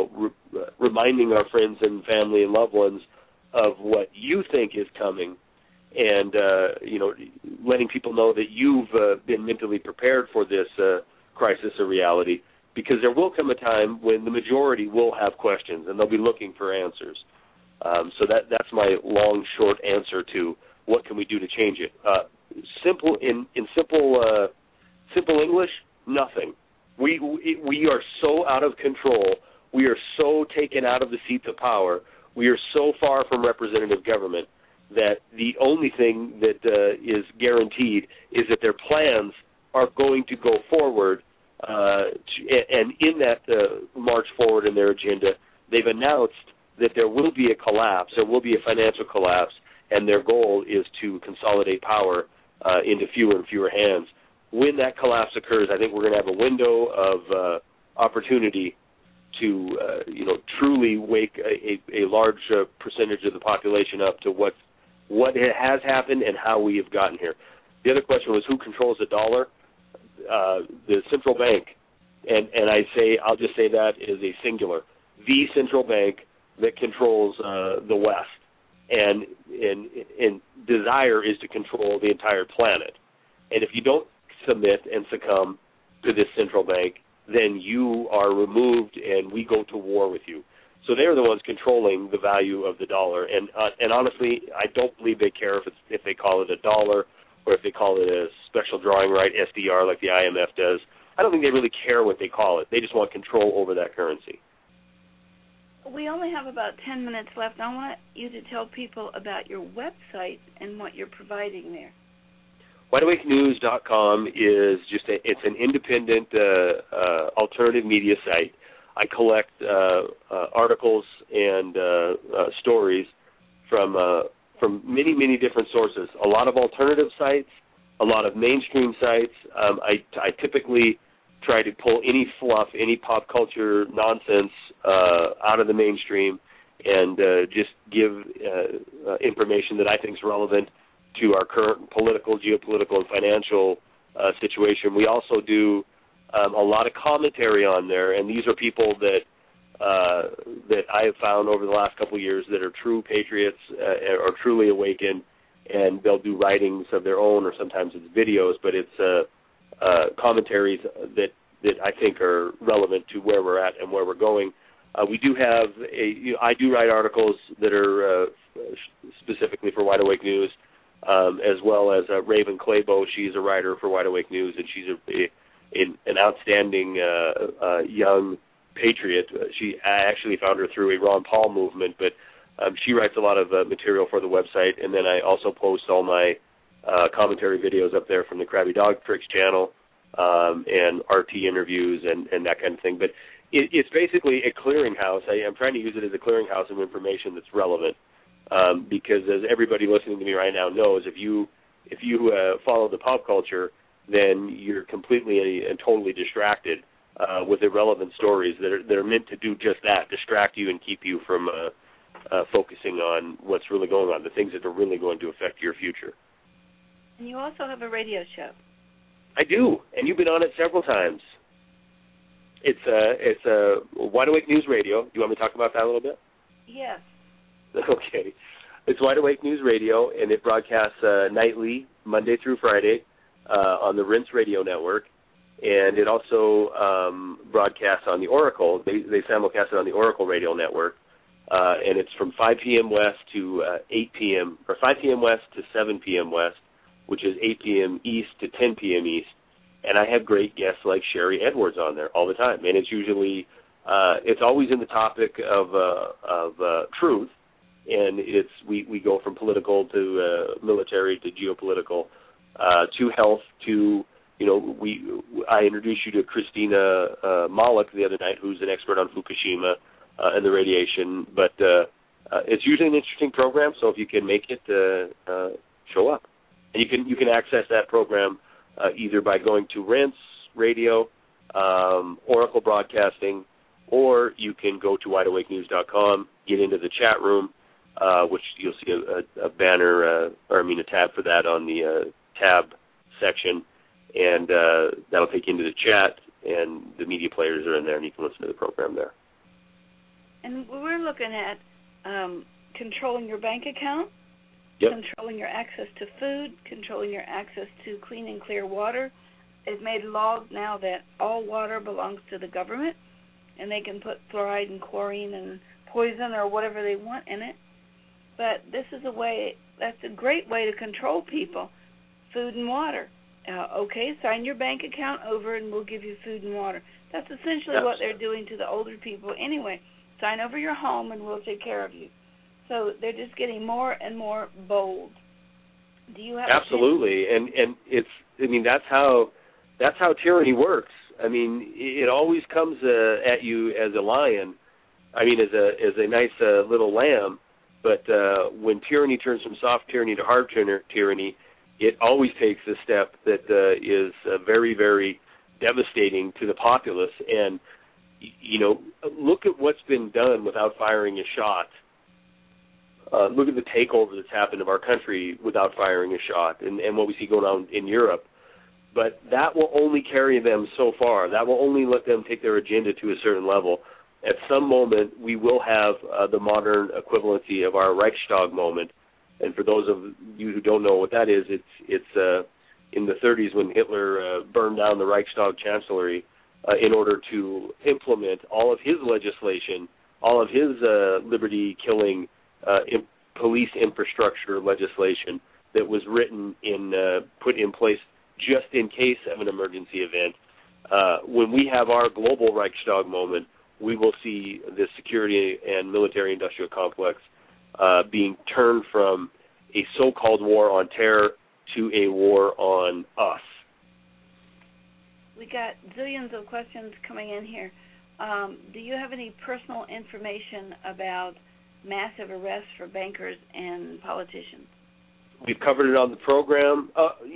reminding our friends and family and loved ones of what you think is coming, and letting people know that you've been mentally prepared for this crisis of reality, because there will come a time when the majority will have questions and they'll be looking for answers. So that's my long, short answer to what can we do to change it. Simple English, nothing. We are so out of control. We are so taken out of the seats of power. We are so far from representative government that the only thing that is guaranteed is that their plans are going to go forward. And in that march forward in their agenda, they've announced that there will be a collapse, there will be a financial collapse, and their goal is to consolidate power into fewer and fewer hands. When that collapse occurs, I think we're going to have a window of opportunity to, truly wake a large percentage of the population up to what has happened and how we have gotten here. The other question was who controls the dollar? The central bank, and I'll just say that is a singular, the central bank that controls the West, and desire is to control the entire planet. And if you don't submit and succumb to this central bank, then you are removed and we go to war with you. So they're the ones controlling the value of the dollar. And honestly, I don't believe they care if they call it a dollar or if they call it a special drawing right, SDR, like the IMF does. I don't think they really care what they call it. They just want control over that currency. We only have about 10 minutes left. I want you to tell people about your website and what you're providing there. WideAwakeNews.com is it's an independent alternative media site. I collect articles and stories from many, many different sources. A lot of alternative sites, a lot of mainstream sites. I typically try to pull any fluff, any pop culture nonsense out of the mainstream and just give information that I think is relevant to our current political, geopolitical, and financial situation. We also do a lot of commentary on there, and these are people that I have found over the last couple of years that are true patriots or truly awakened, and they'll do writings of their own, or sometimes it's videos, but it's commentaries that I think are relevant to where we're at and where we're going. We do have I do write articles that are specifically for Wide Awake News, as well as Raven Clabo. She's a writer for Wide Awake News, and she's an outstanding young patriot. I actually found her through a Ron Paul movement, but she writes a lot of material for the website, and then I also post all my commentary videos up there from the Krabby Dog Tricks channel and RT interviews and that kind of thing. But it's basically a clearinghouse. I'm trying to use it as a clearinghouse of information that's relevant, because as everybody listening to me right now knows, if you follow the pop culture, then you're completely and totally distracted with irrelevant stories that are meant to do just that, distract you and keep you from focusing on what's really going on, the things that are really going to affect your future. And you also have a radio show. I do, and you've been on it several times. It's Wide Awake News Radio. Do you want me to talk about that a little bit? Yes. Okay. It's Wide Awake News Radio, and it broadcasts nightly, Monday through Friday, on the Rinse Radio Network, and it also broadcasts on the Oracle. They simulcast it on the Oracle Radio Network, and it's from 5 p.m. West to 8 p.m., or 5 p.m. West to 7 p.m. West, which is 8 p.m. East to 10 p.m. East, and I have great guests like Sherry Edwards on there all the time, and it's usually, it's always in the topic of truth, and we go from political to military to geopolitical, to health, to, I introduced you to Christina Malik the other night, who's an expert on Fukushima and the radiation. But it's usually an interesting program, so if you can make it, show up. And you can access that program either by going to Rinse Radio, Oracle Broadcasting, or you can go to WideAwakeNews.com, get into the chat room, which you'll see a banner, a tab for that on the tab section, and that'll take you into the chat, and the media players are in there, and you can listen to the program there. And we're looking at controlling your bank account, yep, controlling your access to food, controlling your access to clean and clear water. They've made law now that all water belongs to the government, and they can put fluoride and chlorine and poison or whatever they want in it. But this is that's a great way to control people. Food and water. Okay, sign your bank account over and we'll give you food and water. That's essentially what they're doing to the older people anyway. Sign over your home and we'll take care of you. So they're just getting more and more bold. Do you have absolutely, and that's how tyranny works. I mean, it always comes at you as a lion. I mean, as a nice little lamb. But when tyranny turns from soft tyranny to hard tyranny, it always takes a step that is very, very devastating to the populace. And, look at what's been done without firing a shot. Look at the takeover that's happened of our country without firing a shot, and what we see going on in Europe. But that will only carry them so far. That will only let them take their agenda to a certain level. At some moment, we will have the modern equivalency of our Reichstag moment. And for those of you who don't know what that is, it's in the 30s when Hitler burned down the Reichstag Chancellery in order to implement all of his legislation, all of his liberty-killing police infrastructure legislation that was written put in place just in case of an emergency event. When we have our global Reichstag moment, we will see the security and military-industrial complex being turned from a so-called war on terror to a war on us. We got zillions of questions coming in here. Do you have any personal information about massive arrests for bankers and politicians? We've covered it on the program.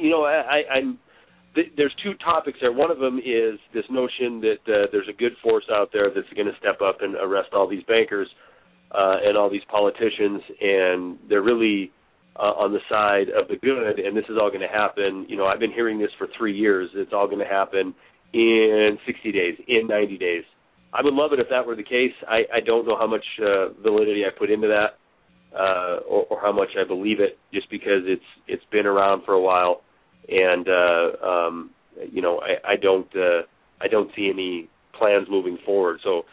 There's two topics there. One of them is this notion that there's a good force out there that's going to step up and arrest all these bankers and all these politicians, and they're really on the side of the good, and this is all going to happen. I've been hearing this for 3 years. It's all going to happen in 60 days, in 90 days. I would love it if that were the case. I don't know how much validity I put into that or how much I believe it, just because it's been around for a while, and I don't see any plans moving forward. So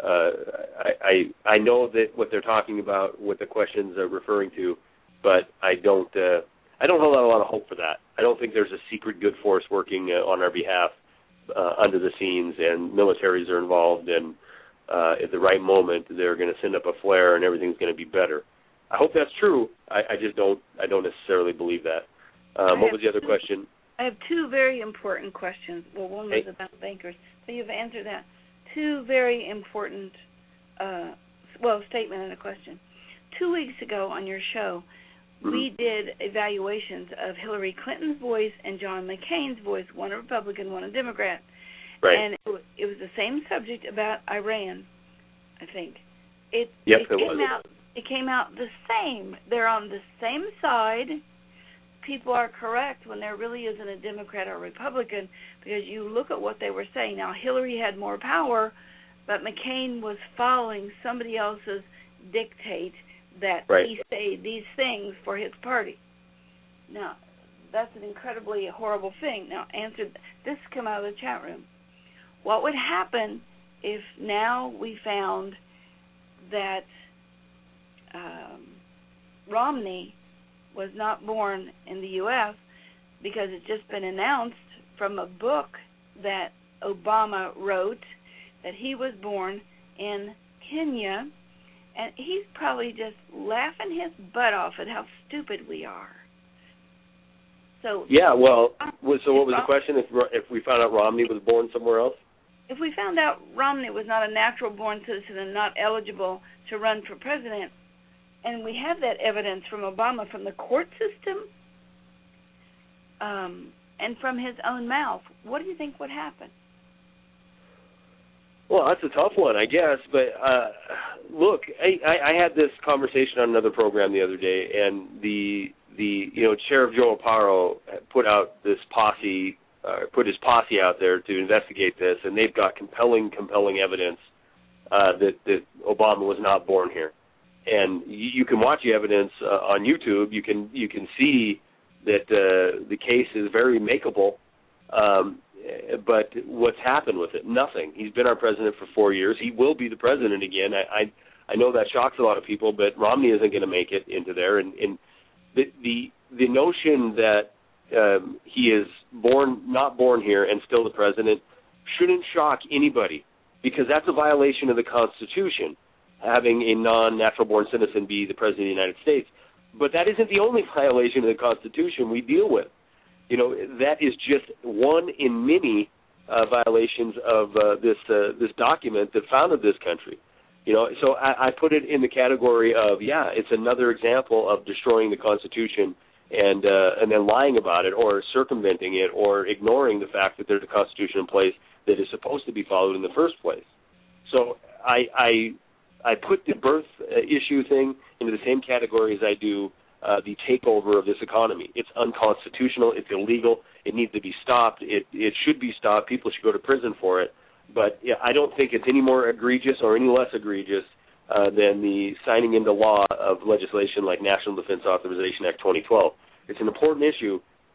I know that what they're talking about, what the questions are referring to, but I don't have a lot of hope for that. I don't think there's a secret good force working on our behalf under the scenes, and militaries are involved, and at the right moment they're going to send up a flare and everything's going to be better. I hope that's true. I just don't necessarily believe that. What was the other question? I have two very important questions. Well, one was about bankers, so you've answered that. Two very important, statement and a question. 2 weeks ago on your show, we did evaluations of Hillary Clinton's voice and John McCain's voice, one a Republican, one a Democrat. Right. And it was the same subject about Iran, I think. It came out the same. They're on the same side. People are correct when there really isn't a Democrat or Republican, because you look at what they were saying. Now, Hillary had more power, but McCain was following somebody else's dictate that he say these things for his party. Now, that's an incredibly horrible thing. Now, this come out of the chat room. What would happen if now we found that Romney was not born in the U.S. because it's just been announced from a book that Obama wrote that he was born in Kenya, and he's probably just laughing his butt off at how stupid we are. So yeah, so what was the question? If we found out Romney was born somewhere else? If we found out Romney was not a natural-born citizen and not eligible to run for president, and we have that evidence from Obama, from the court system, and from his own mouth, what do you think would happen? Well, that's a tough one, I guess. But look, I had this conversation on another program the other day, and the Sheriff Joe Aparo put his posse out there to investigate this, and they've got compelling evidence that Obama was not born here. And you can watch the evidence on YouTube. You can see that the case is very makeable. But what's happened with it? Nothing. He's been our president for 4 years. He will be the president again. I know that shocks a lot of people, but Romney isn't going to make it into there. And the notion that he is not born here and still the president shouldn't shock anybody, because that's a violation of the Constitution, having a non-natural-born citizen be the president of the United States. But that isn't the only violation of the Constitution we deal with. That is just one in many violations of this document that founded this country. So I put it in the category of, it's another example of destroying the Constitution and then lying about it, or circumventing it, or ignoring the fact that there's a Constitution in place that is supposed to be followed in the first place. So I put the birth issue thing into the same category as I do the takeover of this economy. It's unconstitutional. It's illegal. It needs to be stopped. It should be stopped. People should go to prison for it. But I don't think it's any more egregious or any less egregious than the signing into law of legislation like National Defense Authorization Act 2012. It's an important issue,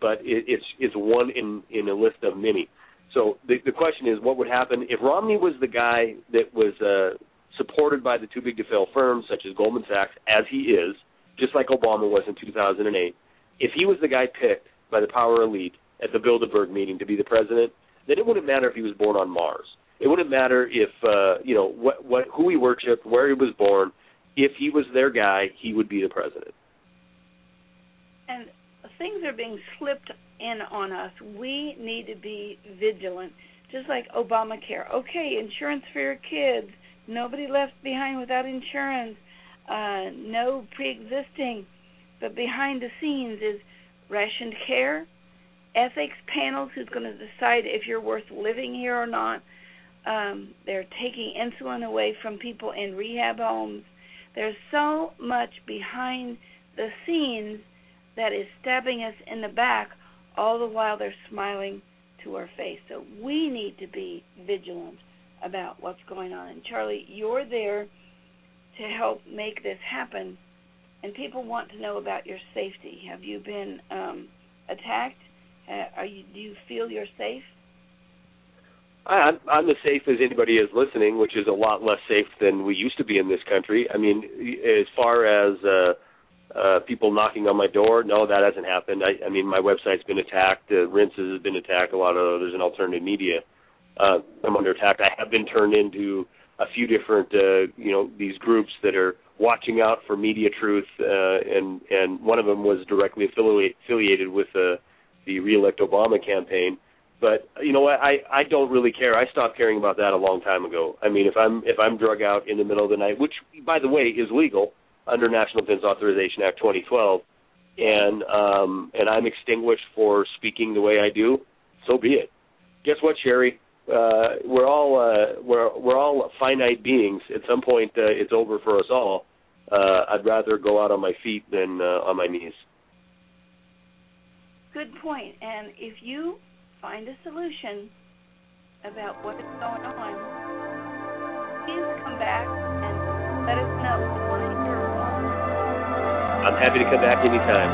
but it's one in a list of many. So the question is, what would happen if Romney was the guy that was supported by the too big to fail firms such as Goldman Sachs, as he is, just like Obama was in 2008. If he was the guy picked by the power elite at the Bilderberg meeting to be the president, then it wouldn't matter if he was born on Mars. It wouldn't matter if who he worshipped, where he was born. If he was their guy, he would be the president. And things are being slipped in on us. We need to be vigilant, just like Obamacare. Okay, insurance for your kids. Nobody left behind without insurance. No pre-existing. But behind the scenes is rationed care, ethics panels who's going to decide if you're worth living here or not. They're taking insulin away from people in rehab homes. There's so much behind the scenes that is stabbing us in the back, all the while they're smiling to our face. So we need to be vigilant about what's going on. And Charlie, you're there to help make this happen, and people want to know about your safety. Have you been attacked? Do you feel you're safe? I'm as safe as anybody is listening, which is a lot less safe than we used to be in this country. I mean, as far as people knocking on my door, no, that hasn't happened. I mean, my website's been attacked. Rinses has been attacked. A lot of others in alternative media. I'm under attack. I have been turned into a few different, these groups that are watching out for media truth, and one of them was directly affiliated with the Re-elect Obama campaign. But you know what? I don't really care. I stopped caring about that a long time ago. I mean, if I'm drug out in the middle of the night, which by the way is legal under National Defense Authorization Act 2012, and I'm extinguished for speaking the way I do, so be it. Guess what, Sherry? We're all finite beings. At some point, it's over for us all. I'd rather go out on my feet than on my knees. Good point. And if you find a solution about what is going on, please come back and let us know. We want to hear more. I'm happy to come back anytime.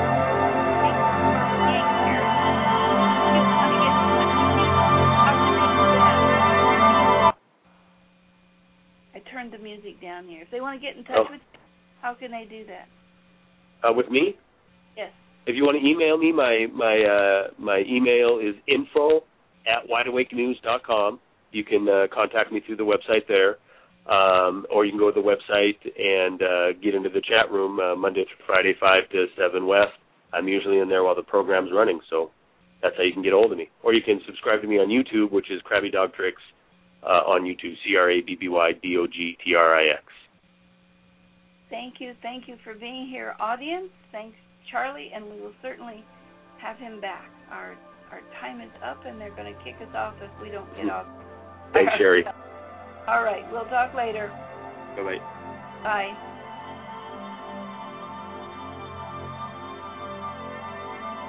I turned the music down here. If they want to get in touch with you, how can they do that? With me? Yes. If you want to email me, my email is info@wideawakenews.com. You can contact me through the website there, or you can go to the website and get into the chat room Monday through Friday, 5 to 7 West. I'm usually in there while the program's running, so that's how you can get a hold of me. Or you can subscribe to me on YouTube, which is Krabby Dog Tricks on YouTube, CRABBYDOGTRIX. Thank you for being here, audience. Thanks, Charlie, and we will certainly have him back. Our time is up, and they're going to kick us off if we don't get off. Thanks, Sherry. All right, we'll talk later. Bye-bye. Bye.